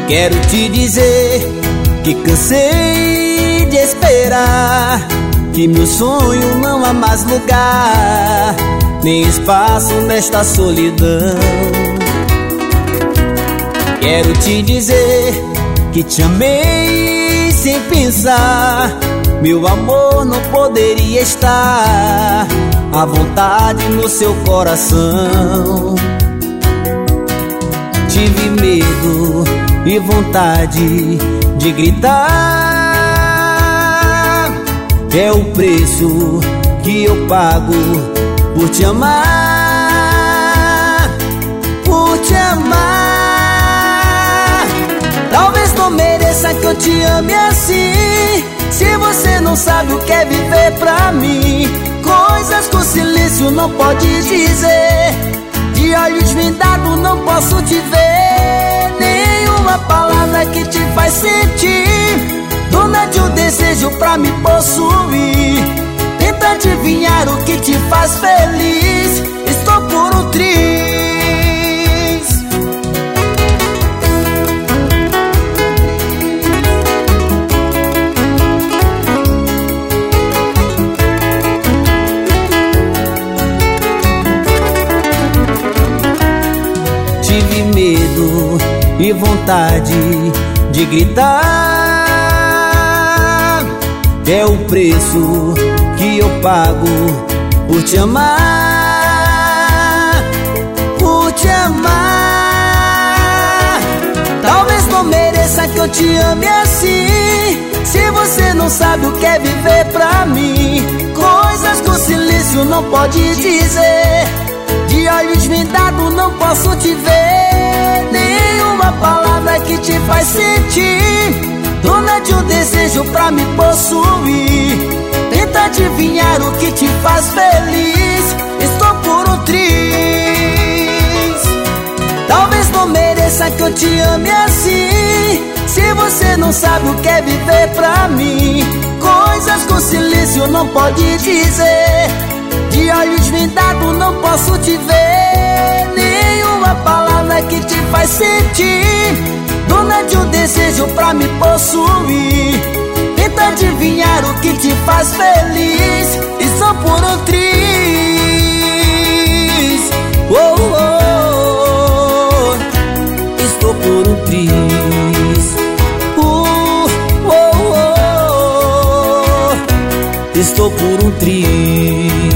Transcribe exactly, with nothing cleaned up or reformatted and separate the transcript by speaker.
Speaker 1: Quero te dizer que cansei de esperar, que meu sonho não há mais lugar, nem espaço nesta solidão. Quero te dizer que te amei sem pensar, meu amor não poderia estar à vontade no seu coração. Tive medo e vontade de gritar, é o preço que eu pago por te amar, por te amar. Talvez não mereça que eu te ame assim, se você não sabe o que é viver pra mim. Coisas que o silêncio não pode dizer, de olhos vendados não posso te ver. Nenhuma palavra que te faz sentir dona de um desejo pra me possuir. Tenta adivinhar o que te faz feliz, estou por um triz. Tive medo e vontade de gritar, é o preço que eu pago por te amar, por te amar. Talvez não mereça que eu te ame assim, se você não sabe o que é viver pra mim. Coisas que o silêncio não pode dizer, de olhos vendados não posso te ver. Nenhuma palavra que te faz sentir dona de um desejo pra me possuir. Tenta adivinhar o que te faz feliz, estou por um triz. Talvez não mereça que eu te ame assim, se você não sabe o que é viver pra mim. Coisas que o silêncio não pode dizer, de olhos vendados não posso te ver. Nenhuma palavra que te faz sentir dona de um desejo pra me possuir. Tenta adivinhar o que te faz feliz, e só por um triz. Oh, oh, oh. Estou por um triz. Uh, oh, oh, oh. Estou por um triz.